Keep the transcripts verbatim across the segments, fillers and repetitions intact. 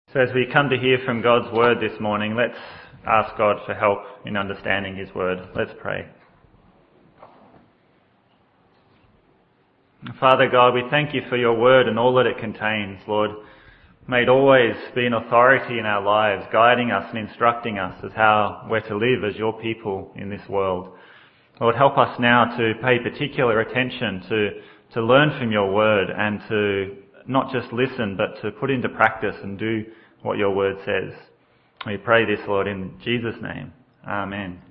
So as we come to hear from God's word this morning, let's ask God for help in understanding his word. Let's pray. Father God, we thank you for your word and all that it contains, Lord. May it always be an authority in our lives, guiding us and instructing us as how we're to live as your people in this world. Lord, help us now to pay particular attention to, to learn from your word and to not just listen, but to put into practice and do what your word says. We pray this, Lord, in Jesus' name. Amen.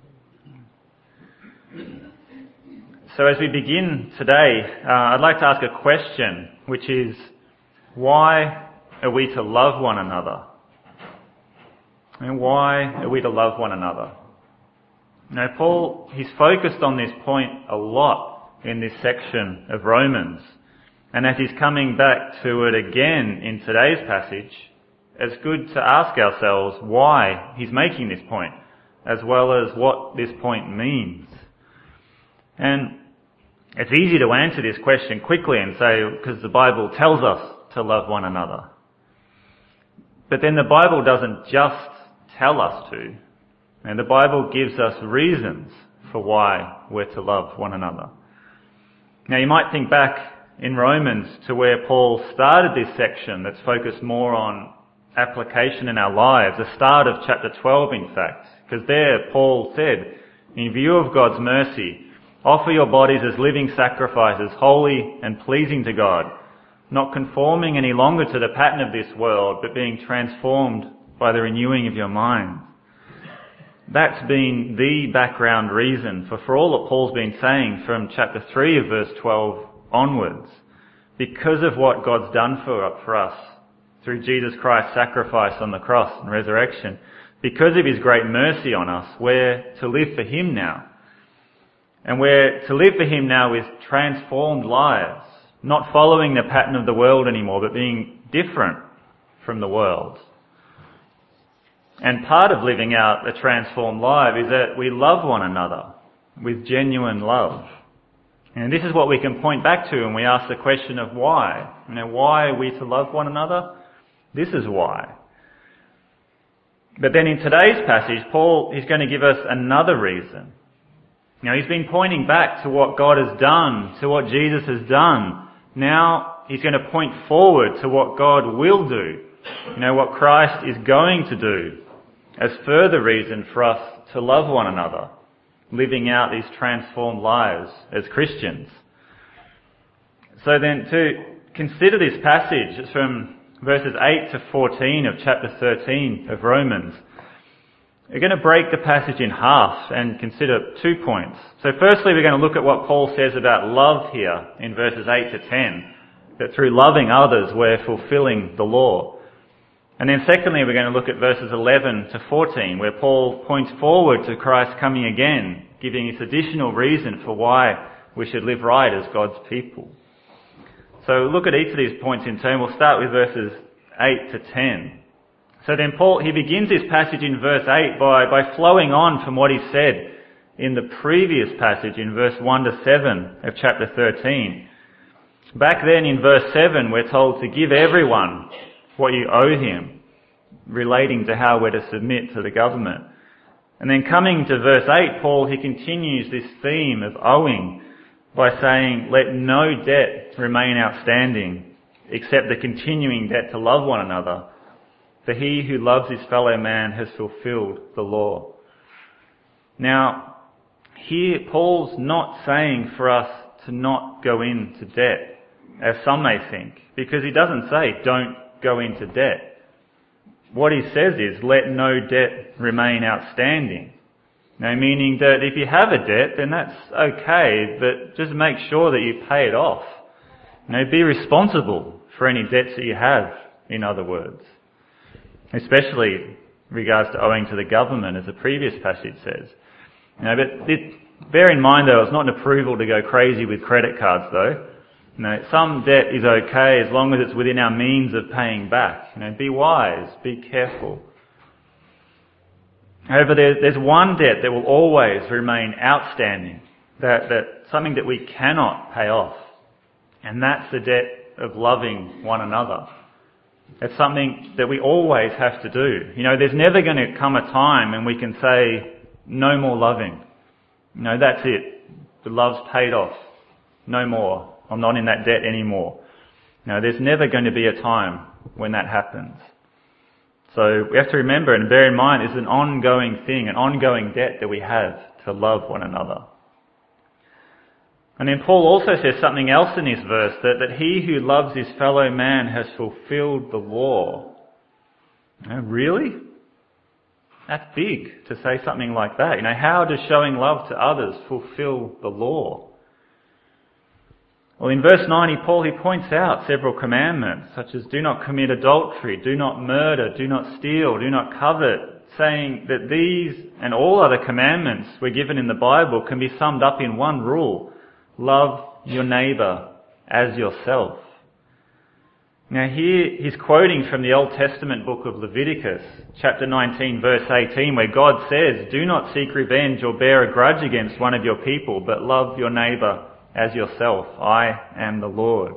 So as we begin today, uh, I'd like to ask a question, which is, why are we to love one another? And why are we to love one another? Now, Paul, he's focused on this point a lot in this section of Romans. And as he's coming back to it again in today's passage, it's good to ask ourselves why he's making this point, as well as what this point means. And it's easy to answer this question quickly and say, because the Bible tells us to love one another. But then the Bible doesn't just tell us to. And the Bible gives us reasons for why we're to love one another. Now you might think back in Romans to where Paul started this section that's focused more on application in our lives, the start of chapter twelve in fact, because there Paul said, in view of God's mercy, offer your bodies as living sacrifices, holy and pleasing to God, not conforming any longer to the pattern of this world, but being transformed by the renewing of your mind. That's been the background reason for, for all that Paul's been saying from chapter three of verse twelve onwards. Because of what God's done for, for us through Jesus Christ's sacrifice on the cross and resurrection, because of his great mercy on us, we're to live for him now. And we're to live for him now with transformed lives, not following the pattern of the world anymore, but being different from the world. And part of living out a transformed life is that we love one another with genuine love. And this is what we can point back to when we ask the question of why. You know, why are we to love one another? This is why. But then in today's passage, Paul is going to give us another reason. Now, he's been pointing back to what God has done, to what Jesus has done. Now, he's going to point forward to what God will do. You know, what Christ is going to do as further reason for us to love one another, living out these transformed lives as Christians. So then, to consider this passage, it's from verses eight to fourteen of chapter thirteen of Romans. We're going to break the passage in half and consider two points. So firstly, we're going to look at what Paul says about love here in verses eight to ten, that through loving others we're fulfilling the law. And then secondly, we're going to look at verses eleven to fourteen, where Paul points forward to Christ coming again, giving us additional reason for why we should live right as God's people. So look at each of these points in turn. We'll start with verses eight to ten. So then Paul, he begins this passage in verse eight by, by flowing on from what he said in the previous passage in verse one to seven of chapter thirteen. Back then in verse seven, we're told to give everyone what you owe him, relating to how we're to submit to the government. And then coming to verse eight, Paul, he continues this theme of owing by saying, let no debt remain outstanding except the continuing debt to love one another. For he who loves his fellow man has fulfilled the law. Now, here Paul's not saying for us to not go into debt, as some may think, because he doesn't say don't go into debt. What he says is, let no debt remain outstanding. Now, meaning that if you have a debt, then that's okay, but just make sure that you pay it off. You know, be responsible for any debts that you have, in other words. Especially in regards to owing to the government, as the previous passage says. You know, but it, bear in mind though, it's not an approval to go crazy with credit cards though. You know, some debt is okay as long as it's within our means of paying back. You know, be wise, be careful. However, there, there's one debt that will always remain outstanding, that, that something that we cannot pay off, and that's the debt of loving one another. It's something that we always have to do. You know, there's never going to come a time when we can say, no more loving. You know, that's it. The love's paid off. No more. I'm not in that debt anymore. You know, there's never going to be a time when that happens. So we have to remember and bear in mind it's an ongoing thing, an ongoing debt that we have to love one another. And then Paul also says something else in this verse, that, that he who loves his fellow man has fulfilled the law. You know, really? That's big to say something like that. You know, how does showing love to others fulfill the law? Well, in verse ninety, Paul, he points out several commandments, such as do not commit adultery, do not murder, do not steal, do not covet, saying that these and all other commandments we're given in the Bible can be summed up in one rule: love your neighbour as yourself. Now here he's quoting from the Old Testament book of Leviticus, chapter nineteen, verse eighteen, where God says, do not seek revenge or bear a grudge against one of your people, but love your neighbour as yourself. I am the Lord.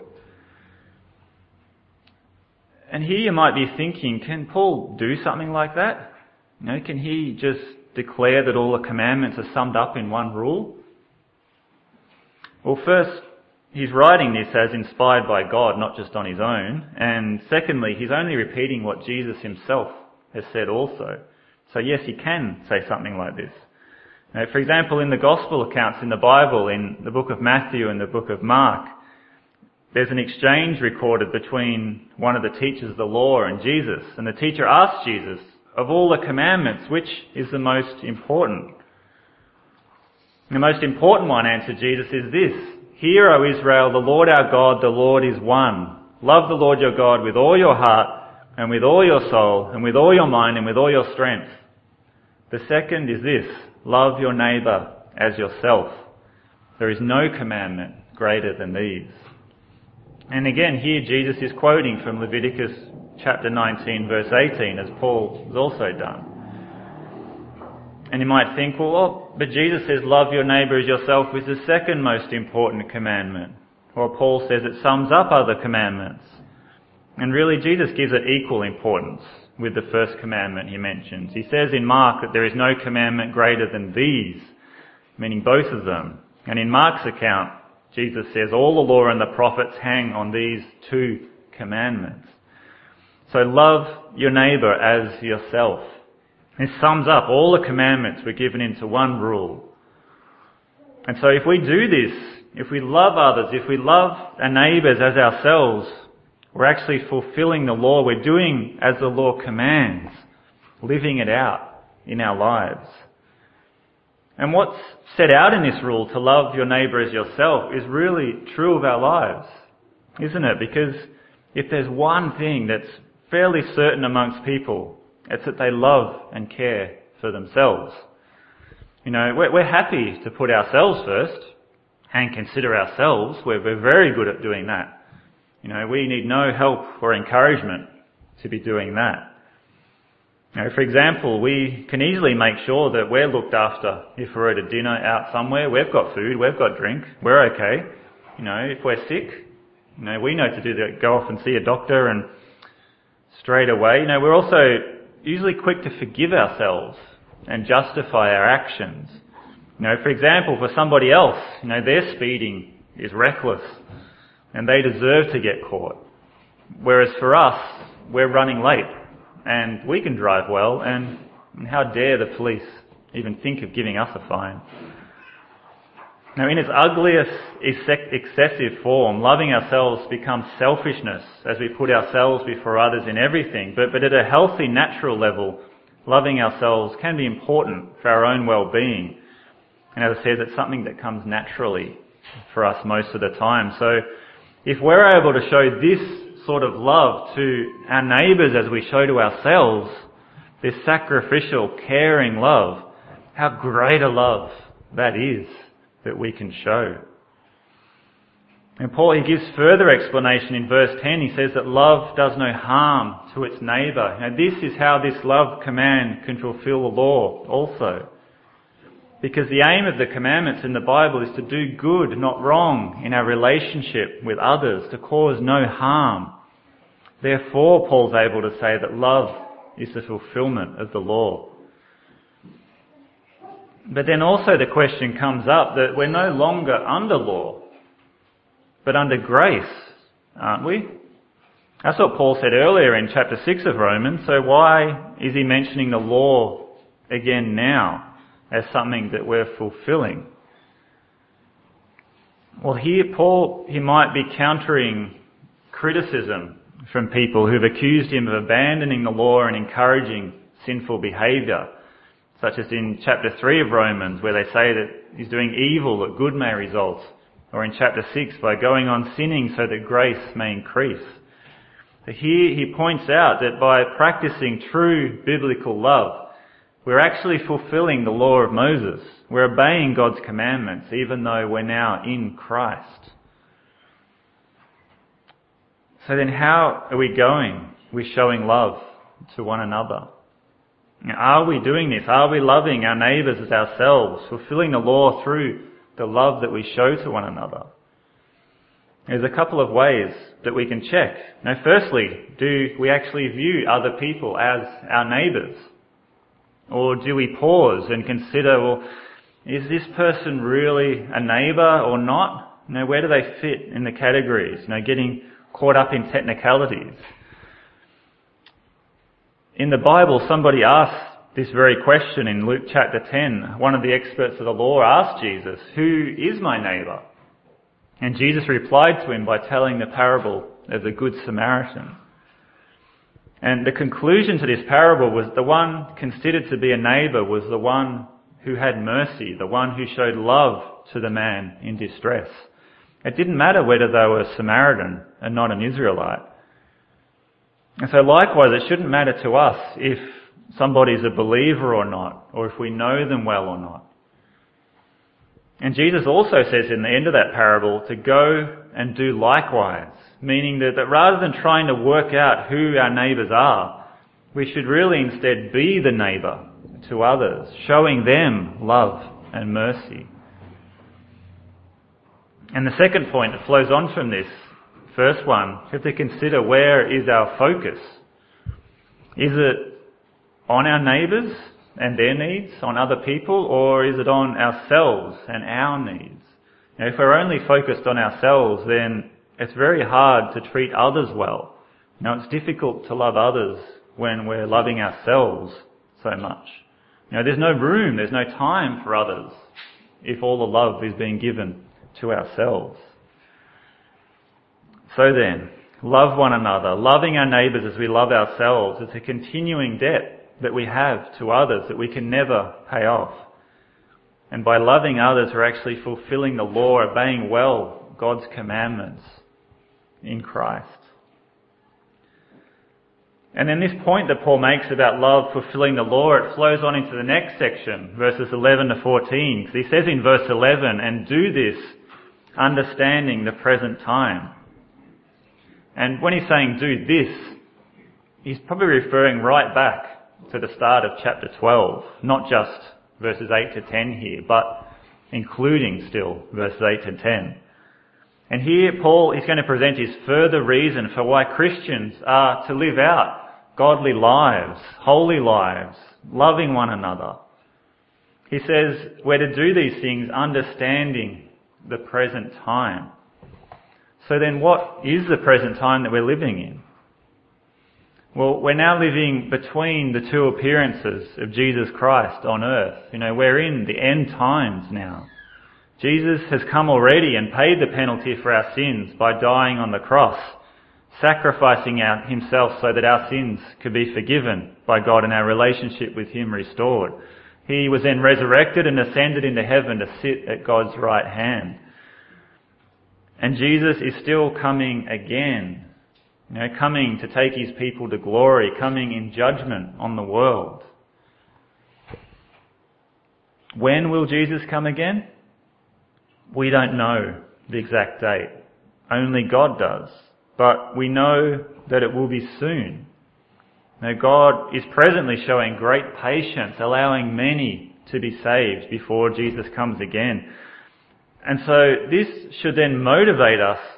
And here you might be thinking, can Paul do something like that? You know, can he just declare that all the commandments are summed up in one rule? Well, first, he's writing this as inspired by God, not just on his own. And secondly, he's only repeating what Jesus himself has said also. So yes, he can say something like this. Now, for example, in the Gospel accounts in the Bible, in the book of Matthew and the book of Mark, there's an exchange recorded between one of the teachers of the law and Jesus. And the teacher asks Jesus, of all the commandments, which is the most important? The most important one, answered Jesus, is this: Hear, O Israel, the Lord our God, the Lord is one. Love the Lord your God with all your heart and with all your soul and with all your mind and with all your strength. The second is this: love your neighbour as yourself. There is no commandment greater than these. And again, here Jesus is quoting from Leviticus chapter nineteen, verse eighteen, as Paul has also done. And you might think, well, oh, but Jesus says love your neighbour as yourself is the second most important commandment. Or Paul says it sums up other commandments. And really Jesus gives it equal importance with the first commandment he mentions. He says in Mark that there is no commandment greater than these, meaning both of them. And in Mark's account, Jesus says all the law and the prophets hang on these two commandments. So love your neighbour as yourself. This sums up all the commandments we're given into one rule. And so if we do this, if we love others, if we love our neighbours as ourselves, we're actually fulfilling the law. We're doing as the law commands, living it out in our lives. And what's set out in this rule, to love your neighbour as yourself, is really true of our lives, isn't it? Because if there's one thing that's fairly certain amongst people, it's that they love and care for themselves. You know, we're, we're happy to put ourselves first and consider ourselves. We're, we're very good at doing that. You know, we need no help or encouragement to be doing that. You know, for example, we can easily make sure that we're looked after. If we're at a dinner out somewhere, we've got food, we've got drink, we're okay. You know, if we're sick, you know, we know to do that, go off and see a doctor and straight away. You know, we're also usually quick to forgive ourselves and justify our actions. You know, for example, for somebody else, you know, their speeding is reckless and they deserve to get caught. Whereas for us, we're running late and we can drive well, and, and how dare the police even think of giving us a fine? Now, in its ugliest excessive form, loving ourselves becomes selfishness as we put ourselves before others in everything. But, but at a healthy, natural level, loving ourselves can be important for our own well-being. And as I said, it's something that comes naturally for us most of the time. So if we're able to show this sort of love to our neighbours as we show to ourselves, this sacrificial, caring love, how great a love that is that we can show. And Paul, he gives further explanation in verse ten. He says that love does no harm to its neighbour. Now this is how this love command can fulfill the law also. Because the aim of the commandments in the Bible is to do good, not wrong, in our relationship with others, to cause no harm, Therefore, Paul's able to say that love is the fulfillment of the law. But then also the question comes up that we're no longer under law, but under grace, aren't we? That's what Paul said earlier in chapter six of Romans, so why is he mentioning the law again now as something that we're fulfilling? Well, here Paul, he might be countering criticism from people who've accused him of abandoning the law and encouraging sinful behaviour, such as in chapter three of Romans, where they say that he's doing evil that good may result, or in chapter six, by going on sinning so that grace may increase. So here he points out that by practicing true biblical love, we're actually fulfilling the law of Moses. We're obeying God's commandments, even though we're now in Christ. So then how are we going with showing love to one another? Are we doing this? Are we loving our neighbours as ourselves, fulfilling the law through the love that we show to one another? There's a couple of ways that we can check. Now, firstly, do we actually view other people as our neighbours? Or do we pause and consider, well, is this person really a neighbour or not? You know, where do they fit in the categories? You know, getting caught up in technicalities. In the Bible, somebody asked this very question in Luke chapter ten. One of the experts of the law asked Jesus, "Who is my neighbour?" And Jesus replied to him by telling the parable of the Good Samaritan. And the conclusion to this parable was the one considered to be a neighbour was the one who had mercy, the one who showed love to the man in distress. It didn't matter whether they were a Samaritan and not an Israelite. And so likewise, it shouldn't matter to us if somebody's a believer or not, or if we know them well or not. And Jesus also says in the end of that parable to go and do likewise, meaning that, that rather than trying to work out who our neighbours are, we should really instead be the neighbour to others, showing them love and mercy. And the second point that flows on from this first one, we have to consider, where is our focus? Is it on our neighbours and their needs, on other people, or is it on ourselves and our needs? Now, if we're only focused on ourselves, then it's very hard to treat others well. Now, it's difficult to love others when we're loving ourselves so much. You know, there's no room, there's no time for others if all the love is being given to ourselves. So then, love one another. Loving our neighbours as we love ourselves is a continuing debt that we have to others that we can never pay off. And by loving others, we're actually fulfilling the law, obeying well God's commandments in Christ. And then this point that Paul makes about love fulfilling the law, it flows on into the next section, verses eleven to fourteen. He says in verse eleven, "And do this, understanding the present time." And when he's saying do this, he's probably referring right back to the start of chapter twelve, not just verses eight to ten here, but including still verses eight to ten. And here Paul is going to present his further reason for why Christians are to live out godly lives, holy lives, loving one another. He says we're to do these things understanding the present time. So then what is the present time that we're living in? Well, we're now living between the two appearances of Jesus Christ on earth. You know, we're in the end times now. Jesus has come already and paid the penalty for our sins by dying on the cross, sacrificing out himself so that our sins could be forgiven by God and our relationship with him restored. He was then resurrected and ascended into heaven to sit at God's right hand. And Jesus is still coming again, you know, coming to take his people to glory, coming in judgment on the world. When will Jesus come again? We don't know the exact date. Only God does. But we know that it will be soon. Now, God is presently showing great patience, allowing many to be saved before Jesus comes again. And so this should then motivate us,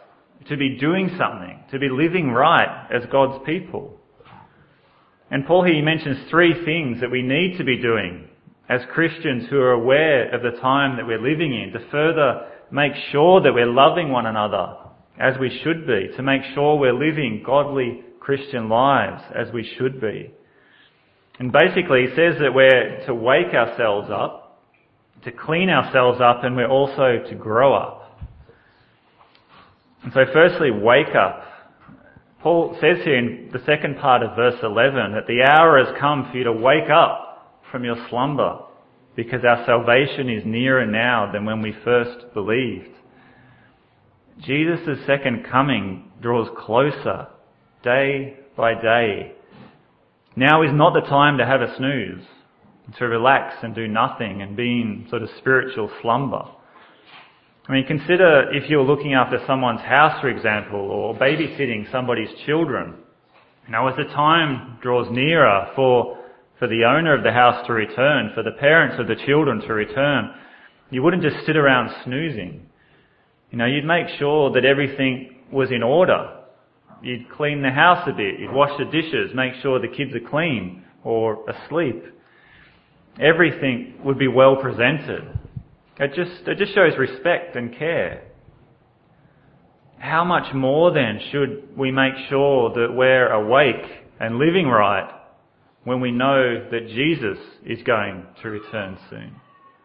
to be doing something, to be living right as God's people. And Paul here mentions three things that we need to be doing as Christians who are aware of the time that we're living in, to further make sure that we're loving one another as we should be, to make sure we're living godly Christian lives as we should be. And basically he says that we're to wake ourselves up, to clean ourselves up, and we're also to grow up. And so firstly, wake up. Paul says here in the second part of verse eleven that the hour has come for you to wake up from your slumber, because our salvation is nearer now than when we first believed. Jesus' second coming draws closer day by day. Now is not the time to have a snooze, to relax and do nothing and be in sort of spiritual slumber. I mean, consider if you're looking after someone's house, for example, or babysitting somebody's children. Now, as the time draws nearer for, for the owner of the house to return, for the parents of the children to return, you wouldn't just sit around snoozing. You know, you'd make sure that everything was in order. You'd clean the house a bit, you'd wash the dishes, make sure the kids are clean or asleep. Everything would be well presented. It just, it just shows respect and care. How much more then should we make sure that we're awake and living right when we know that Jesus is going to return soon?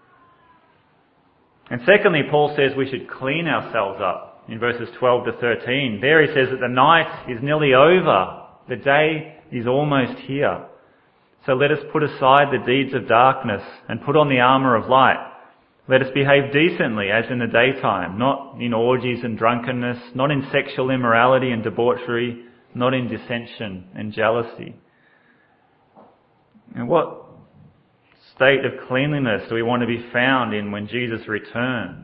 And secondly, Paul says we should clean ourselves up in verses twelve to thirteen. There he says that the night is nearly over. The day is almost here. So let us put aside the deeds of darkness and put on the armour of light. Let us behave decently as in the daytime, not in orgies and drunkenness, not in sexual immorality and debauchery, not in dissension and jealousy. And what state of cleanliness do we want to be found in when Jesus returns?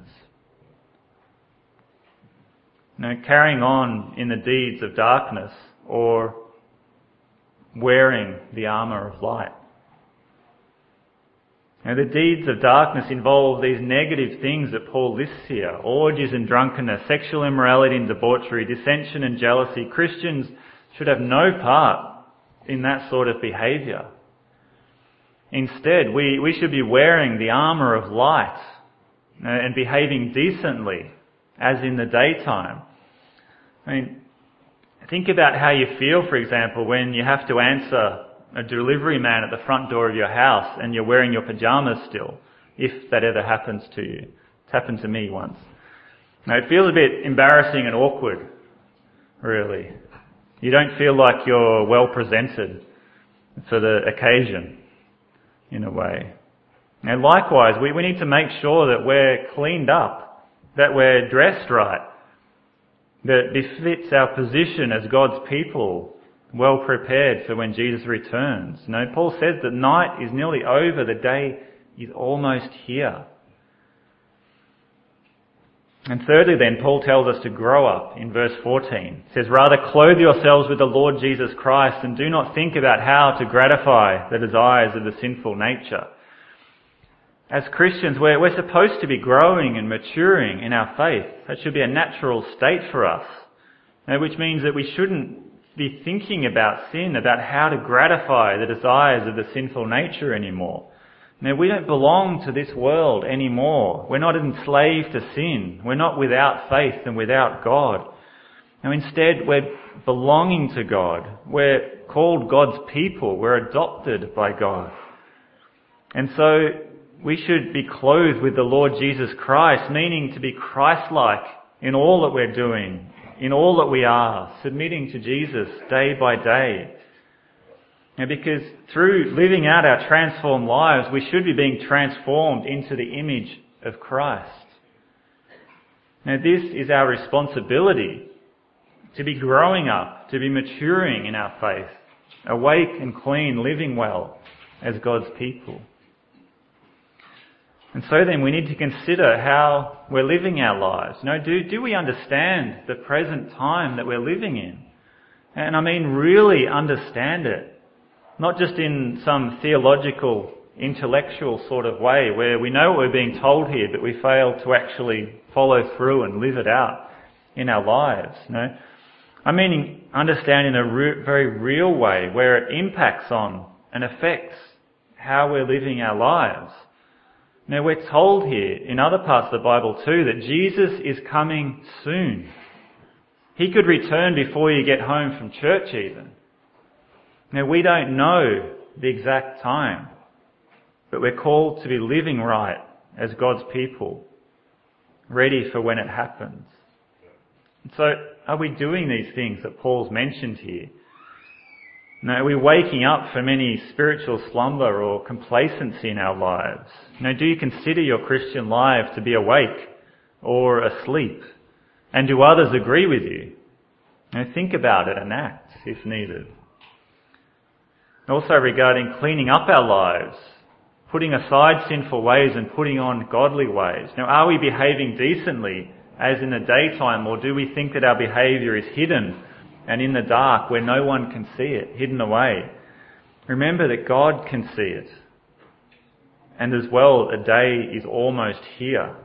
You know, carrying on in the deeds of darkness or wearing the armour of light. Now, the deeds of darkness involve these negative things that Paul lists here: orgies and drunkenness, sexual immorality and debauchery, dissension and jealousy. Christians should have no part in that sort of behaviour. Instead, we, we should be wearing the armour of light and behaving decently as in the daytime. I mean, think about how you feel, for example, when you have to answer a delivery man at the front door of your house and you're wearing your pyjamas still, if that ever happens to you. It's happened to me once. Now, it feels a bit embarrassing and awkward, really. You don't feel like you're well presented for the occasion, in a way. And likewise, we, we need to make sure that we're cleaned up, that we're dressed right, that befits our position as God's people, well prepared for when Jesus returns. You know, Paul says that night is nearly over, the day is almost here. And thirdly then, Paul tells us to grow up in verse fourteen. It says, rather clothe yourselves with the Lord Jesus Christ and do not think about how to gratify the desires of the sinful nature. As Christians, we're, we're supposed to be growing and maturing in our faith. That should be a natural state for us. You know, which means that we shouldn't be thinking about sin, about how to gratify the desires of the sinful nature anymore. Now, we don't belong to this world anymore. We're not enslaved to sin. We're not without faith and without God. Now, instead, we're belonging to God. We're called God's people. We're adopted by God. And so, we should be clothed with the Lord Jesus Christ, meaning to be Christ-like in all that we're doing, in all that we are, submitting to Jesus day by day. Now, because through living out our transformed lives, we should be being transformed into the image of Christ. Now, this is our responsibility, to be growing up, to be maturing in our faith, awake and clean, living well as God's people. And so then we need to consider how we're living our lives. You know, do, do we understand the present time that we're living in? And I mean really understand it. Not just in some theological, intellectual sort of way where we know what we're being told here, but we fail to actually follow through and live it out in our lives. You know? I mean, understand in a re- very real way where it impacts on and affects how we're living our lives. Now, we're told here in other parts of the Bible too that Jesus is coming soon. He could return before you get home from church even. Now, we don't know the exact time, but we're called to be living right as God's people, ready for when it happens. So, are we doing these things that Paul's mentioned here? Now, are we waking up from any spiritual slumber or complacency in our lives? Now, do you consider your Christian life to be awake or asleep? And do others agree with you? Now, think about it and act if needed. Also regarding cleaning up our lives, putting aside sinful ways and putting on godly ways. Now, are we behaving decently as in the daytime, or do we think that our behaviour is hidden and in the dark where no one can see it, hidden away? Remember that God can see it. And as well, a day is almost here.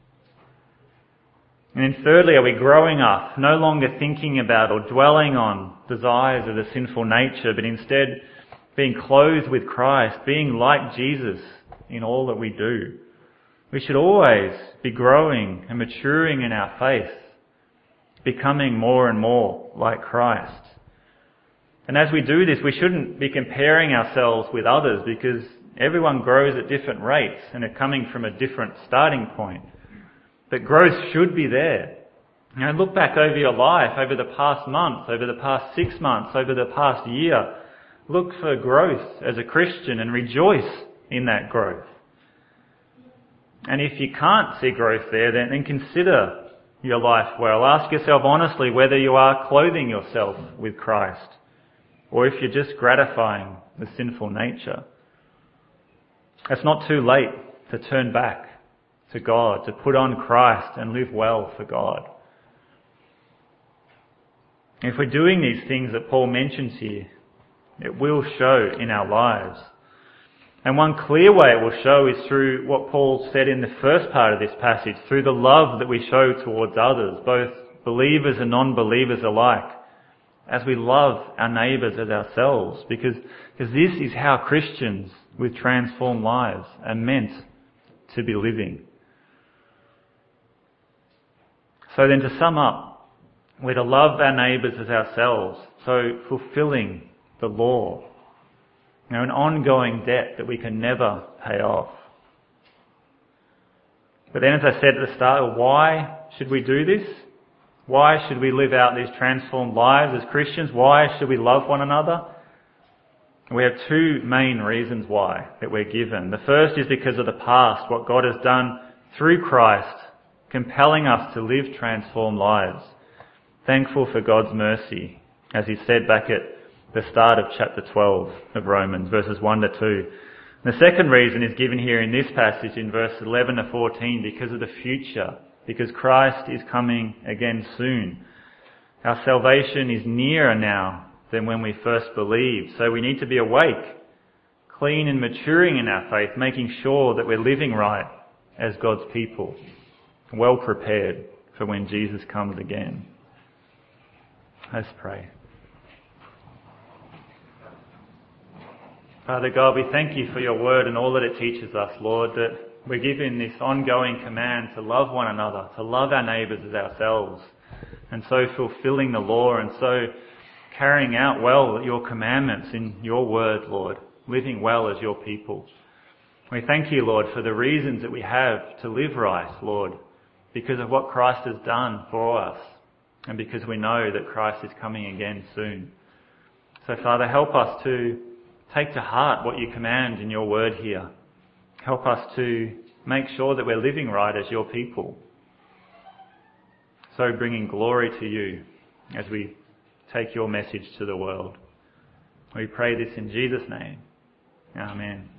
And then thirdly, are we growing up, no longer thinking about or dwelling on desires of the sinful nature, but instead being clothed with Christ, being like Jesus in all that we do? We should always be growing and maturing in our faith, becoming more and more like Christ. And as we do this, we shouldn't be comparing ourselves with others, because everyone grows at different rates and are coming from a different starting point. But growth should be there. You know, look back over your life, over the past month, over the past six months, over the past year. Look for growth as a Christian and rejoice in that growth. And if you can't see growth there, then, then consider your life well. Ask yourself honestly whether you are clothing yourself with Christ, or if you're just gratifying the sinful nature. It's not too late to turn back to God, to put on Christ and live well for God. If we're doing these things that Paul mentions here, it will show in our lives. And one clear way it will show is through what Paul said in the first part of this passage, through the love that we show towards others, both believers and non-believers alike, as we love our neighbours as ourselves, because, because this is how Christians with transformed lives are meant to be living. So then, to sum up, we're to love our neighbours as ourselves, so fulfilling the law. You know, an ongoing debt that we can never pay off. But then, as I said at the start, why should we do this? Why should we live out these transformed lives as Christians? Why should we love one another? We have two main reasons why that we're given. The first is because of the past, what God has done through Christ, compelling us to live transformed lives. Thankful for God's mercy, as he said back at the start of chapter twelve of Romans, verses one to two. The second reason is given here in this passage in verses eleven to fourteen, because of the future, because Christ is coming again soon. Our salvation is nearer now than when we first believed, so we need to be awake, clean and maturing in our faith, making sure that we're living right as God's people, well prepared for when Jesus comes again. Let's pray. Father God, we thank you for your word and all that it teaches us, Lord, that we're given this ongoing command to love one another, to love our neighbours as ourselves, and so fulfilling the law and so carrying out well your commandments in your word, Lord, living well as your people. We thank you, Lord, for the reasons that we have to live right, Lord, because of what Christ has done for us and because we know that Christ is coming again soon. So, Father, help us to take to heart what you command in your word here. Help us to make sure that we're living right as your people. So bringing glory to you as we take your message to the world. We pray this in Jesus' name. Amen.